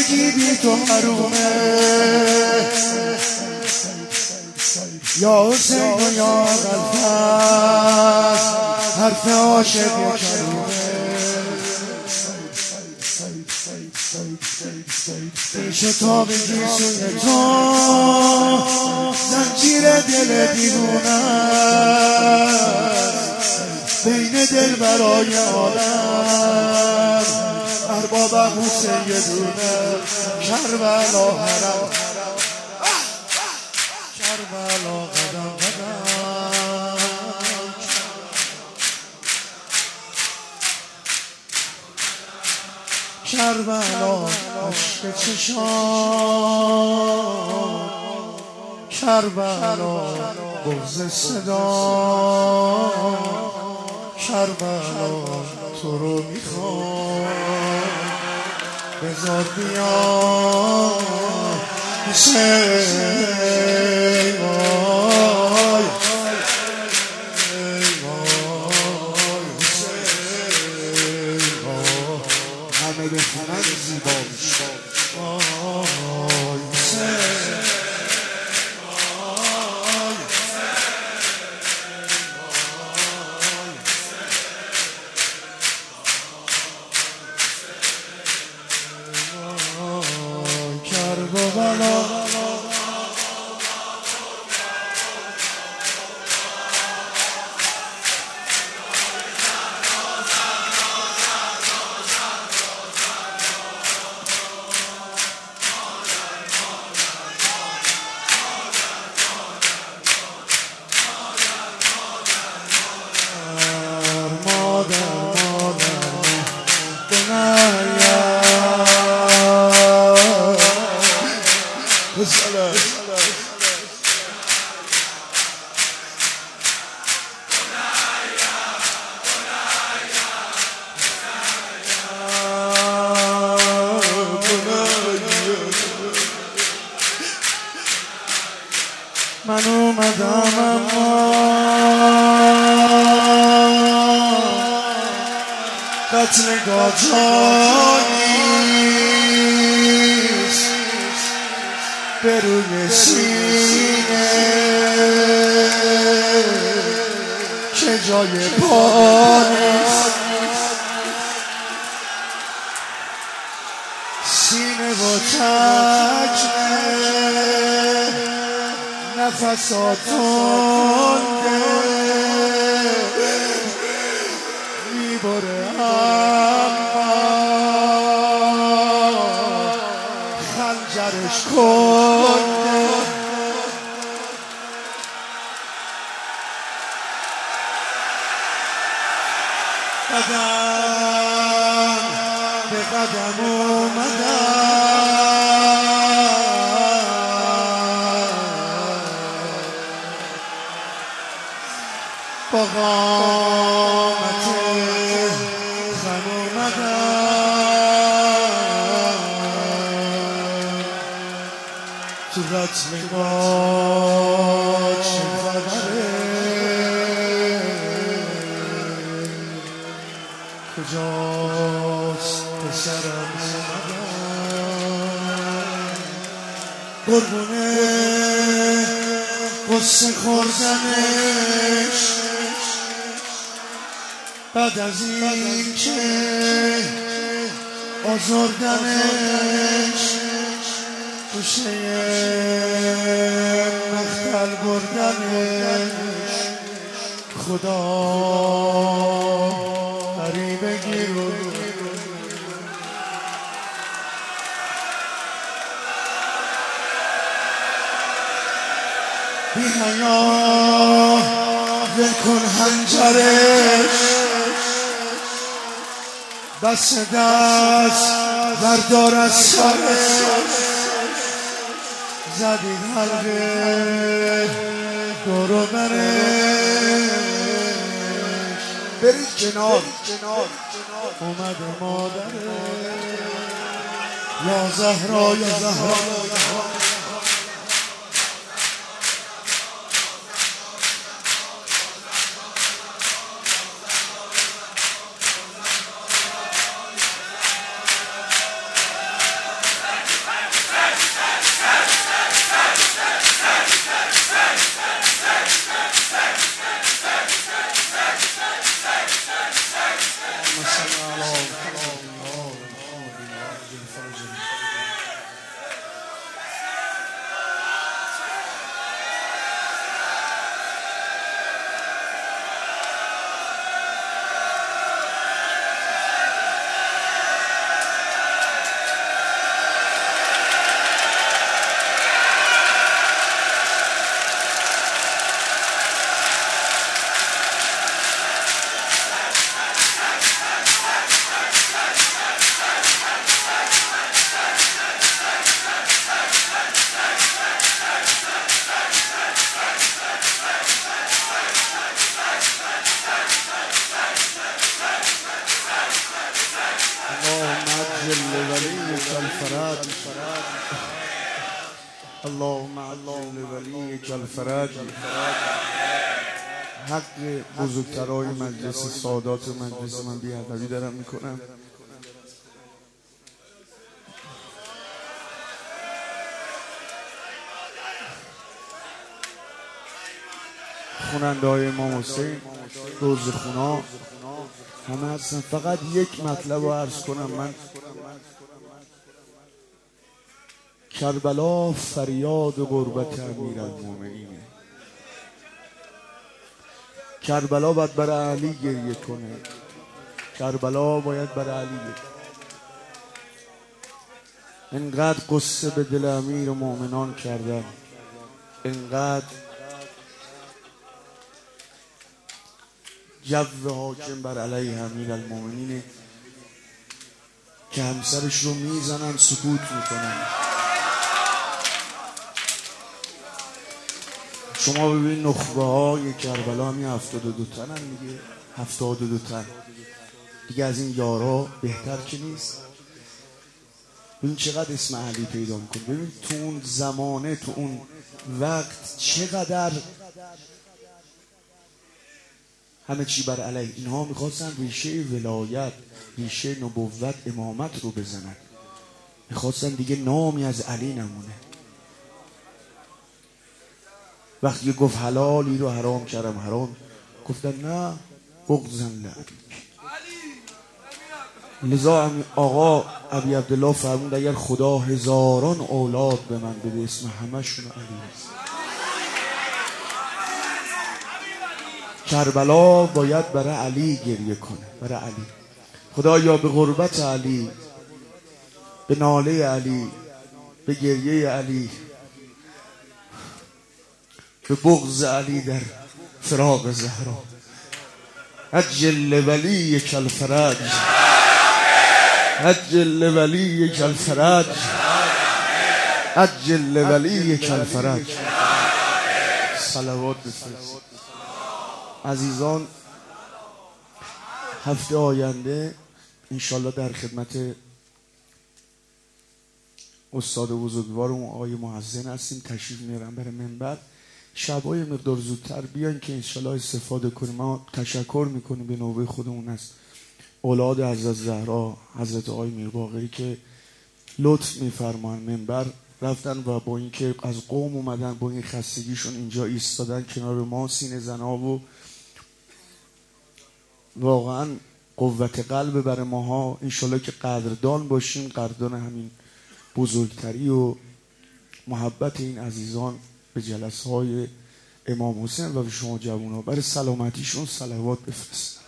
زندگی بی تو حرومه یا حسین و یا غلطست حرف عاشق و کلومه پیش تا بگی سوی تو زنجیر دل دیوونه بین دل برای عالم ارباب حسین یه دونه کربلا حرم کربلا قدم قدم کربلا عشق چشام کربلا بغض صدا کربلا تو رو میخوام بذار بیا حسین وای حسین وای همه بخونن زیبا میشه وای حسین کربلا من اومدم اما قتلگاه جانیست به روی سینه که جای پا نیست سینه و چکمه نفسات تنده میبره اما خنجرش کنده قدم به قدم با قامت خم اومدم تو قتلگاه چه خبره کجاست پسرم اومدم قربونه قصه خوردنش بعد از این که آزردنش گوشه مختل بردنش خدا غریبه گیرون بی حیا ول کن حنجرش بس دست بردار از سرش زدید حلقه دور و برش برید کنار اومده مادره یا زهرا یا زهرا عجل ولیک الفرج اللهم عجل ولیک الفرج. حق بزرگترهای مجلس سادات مجلس من بی‌ادبی دارم میکنم. خوننده های امام حسین، روزخونا همه هستن. فقط یک مطلب رو عرض کنم. من کربلا فریاد غربت امیرالمومنینه. کربلا باید برای علی گریه کنه. کربلا باید برای علی گریه. انقدر قصه به دل امیر مومنان کردن، انقدر جو حاکم بر علیه امیرالمومنینه که همسرش رو میزنن سکوت میکنن. شما ببین نخبه های کربلا همی 72 تن هم دیگه. 72 تن دیگه. از این یارا بهتر که نیست. ببین چقدر اسم علی پیدا میکنه. ببین تو اون زمانه، تو اون وقت چقدر همه چی بر علیه. اینها میخواستن ریشه ولایت، ریشه نبوت، امامت رو بزنن. میخواستن دیگه نامی از علی نمونه. وقتی گفت حلالی رو حرام کردم، حرام گفتن نه بغضن لعلی. لذا آقا ابی عبدالله فرمود اگر خدا هزاران اولاد به من بده اسم همشون علی است. کربلا باید برای علی گریه کنه، برای علی. خدایا به غربت علی، به ناله علی، به گریه علی، به بغض علی در فراق زهرا، عجل ولیک الفرج، عجل ولیک الفرج، عجل ولیک الفرج. صلوات بفرست. عزیزان هفته آینده انشالله در خدمت استاد بزرگوارم آقای محسن هستیم. تشریف میارم برای منبر. شبای مقدار زودتر بیاین که انشالله استفاده کنیم. ما تشکر میکنیم به نوبه خودمون از اولاد حضرت زهرا، حضرت آقای میرباقری که لطف میفرمان منبر رفتن و با اینکه از قوم اومدن با این خستگیشون اینجا ایستادن کنار ما سینه زنا و واقعا قوت قلب برای ماها. انشالله که قدردان باشیم، قدردان همین بزرگتری و محبت این عزیزان به جلسه های امام حسین و به شما جوان ها. برای سلامتیشون صلوات بفرست.